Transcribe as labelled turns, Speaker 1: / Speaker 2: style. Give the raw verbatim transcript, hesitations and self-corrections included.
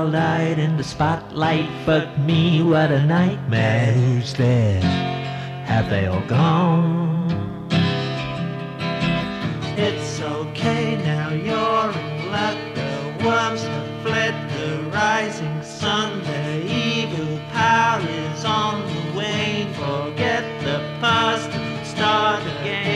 Speaker 1: all night in the spotlight. But me, what a nightmare. Who's there? Have they all gone? It's okay now, you're in luck. The worms have fled, the rising sun. Their evil power is on the wane. Forget the past and start again.